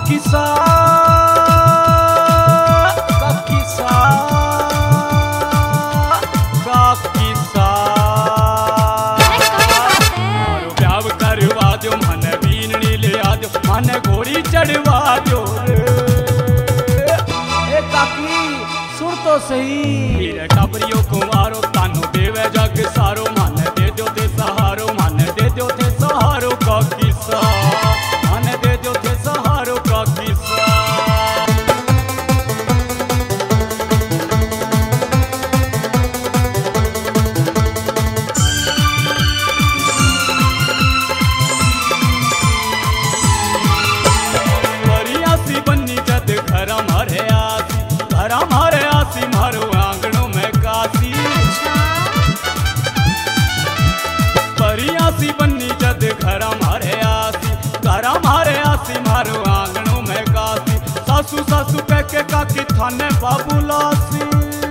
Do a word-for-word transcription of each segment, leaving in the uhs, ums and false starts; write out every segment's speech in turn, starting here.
किस्सा का किस्सा का किस्सा मारो ब्याह करवा दो मन बीननी ले आ दो मन घोड़ी चढ़वा दो ए काकी सुन तो सही हीरे टबरियो कुमारो तानो देवे जग सारो मन दे दो ते सहारो मन दे दो ते सहारो का किस्सा मन दे दो ते सहारो का किस्सा परियासी बन्नी जद घर मारे आसी घर मारे आसी मारो आंगनों में कासी परियासी बन्नी जद घर मारे आसी घर मारे आसी मारो आंगनों में कासी सासू सासू कह के काकी थाने बाबू लासी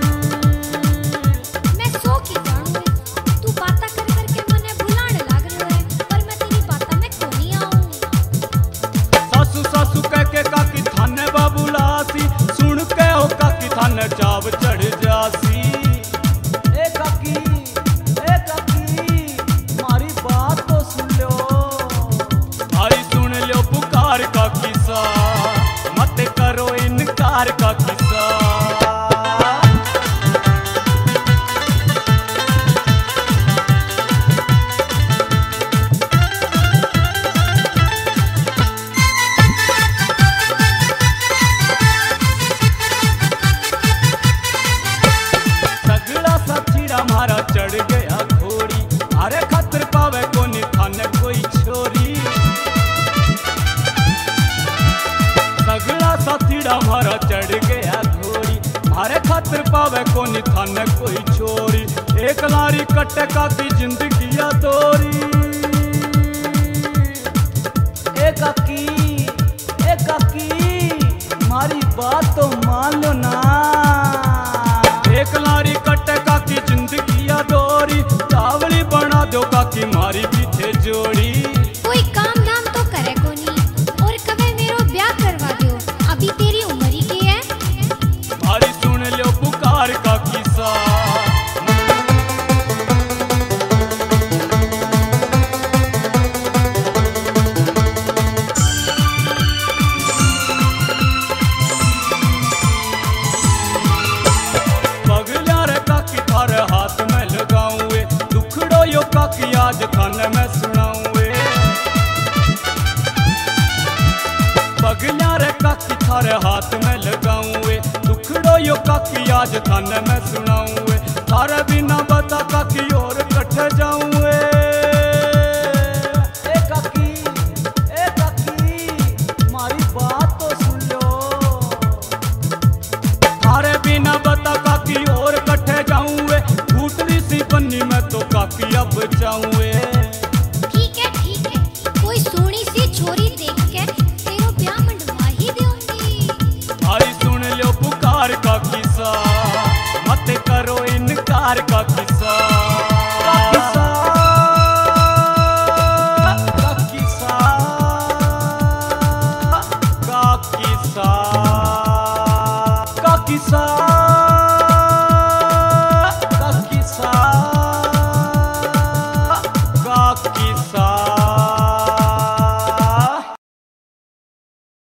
मैं सो की जानू तू बाता कर कर के मने भुलाने लाग रहो है पर मैं तेरी बाता में क्यों नहीं आऊं सासू सासू कह के काकी थाने बाबू लासी सुन के हो काकी थाने चाव चढ़ जासी ए काकी ए काकी मारी बात तो सुन लो भाई सुन लो पुकार का किस्सा मत करो इनकार का किस्सा सगड़ा सा चीरा मारा चढ़ गया घोड़ी अरे खतर पावे कोनी थाने कोई छोरी सगड़ा सा चीरा मारा चढ़ गया घोड़ी मारे खतर पावे कोनी थाने कोई छोरी एक लारी कटे का की जिंदगी तोरी ए काकी ए काकी मारी बात तो मान लो ना एक लारी कटे काकी जिंदगी डोरी चावली बना दो काकी मारी पीछे जोड़ी कोई काम धाम तो करे कोनी और कबे मेरो ब्याह करवा दो अभी तेरी उम्र ही की है मारी सुन लो पुकार का किस्सा पगला रे काकी थारे हाथ में लगाऊं दुखड़ो यो काकी आज खाने में सुनाऊं पगला रे काकी थारे हाथ में लगाऊं दुखड़ो यो काकी आज थाने में सुनाऊं थारे बिना बता काकी और कट जाऊं ए काकी ए काकी मारी बात तो सुन लो थारे बिना बता काकी और कटे जाऊं फूटरी सी पन्नी में तो काकी अब जाऊं ठीक है ठीक है कोई सोनी सी छोरी देख के तेरो ब्याह मंडवा ही दूंगी भाई सुन लो पुकार का किस्सा मत करो इनकार का किस्सा।